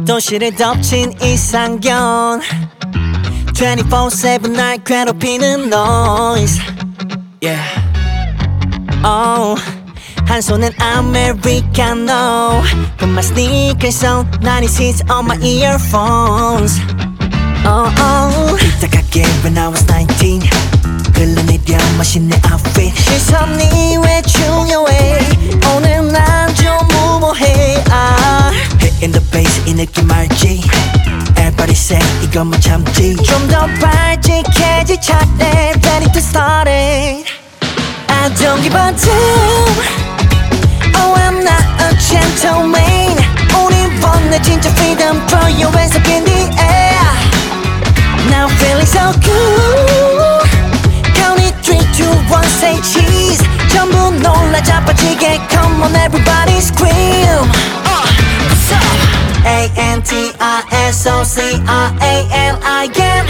도시를 덮친 이상견 24/7 날 괴롭히는 noise yeah. 한 손엔 Americano Put my sneakers on 96 on my earphones 삐딱하게 when I was 19 흘러내려 마신 내 outfit 시선이 왜 중요해 오늘 난 좀 무모해 Hitting the bass 이 느낌 알지 Everybody say 이건 못 참지 좀 더 발칙해질 차례 Ready to start it I don't give a damn Oh I'm not a gentleman 우리 원해 진짜 freedom Throw your hands up in the air Now feeling so good Count it 3, 2, 1 say cheese 전부 놀라 자빠지게 Come on everybody scream A-N-T-I-S-O-C-R-A-L-I-N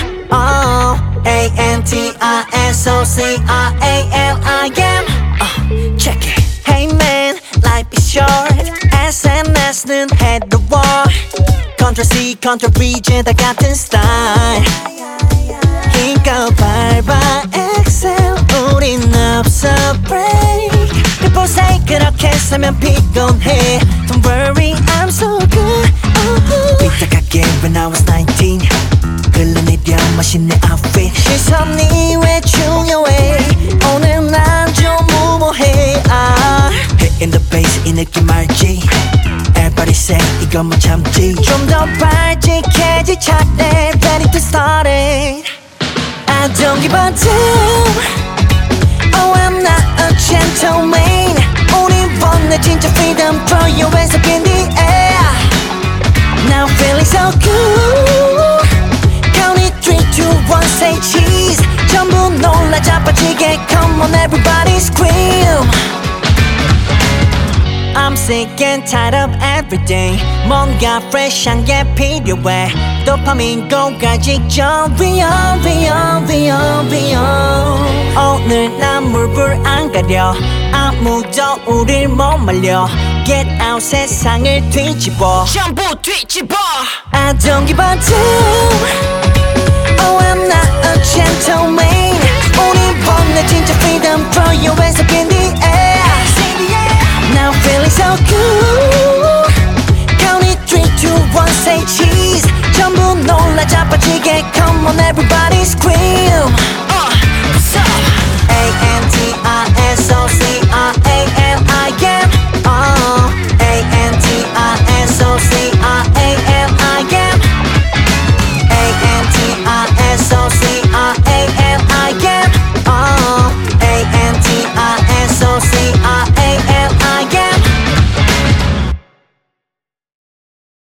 A-N-T-I-S-O-C-R-A-L-I-N Check it Hey man, life is short SNS는 head the war Contra C, Contra V 죄다 같은 스타일 이거 밟아 Excel 우린 없어 break People say 그렇게 살면 피곤해 Don't worry I'm so good 삐딱하게 when I was 19 흘러내려 마신 내 outfit 시선이 왜 중요해 오늘 난 좀 무모해 Hitting the bass 이 느낌 알지 Everybody say 이건 못 참지 좀 더 발칙해질 차례 Ready to start it I don't give a damn Oh I'm not a gentleman 우리 원해 진짜 freedom Throw your hands up in the air Now feeling so good Count it 3, 2, 1 say cheese 전부 놀라 자빠지게 Come on everybody scream I'm sick and tired of everyday 뭔가 fresh한 게 필요해 도파민 고갈 직전 Beyond, beyond, beyond, beyond 오늘 난 물불 안 가려 아무도 우릴 못 말려 Get out 세상을 뒤집어 전부 뒤집어 I don't give a damn Oh I'm not a gentleman 우리 원해 진짜 freedom Throw your hands up in the air Now feeling so good Count it 3, 2, 1 say cheese 전부 놀라 자빠지게 Come on everybody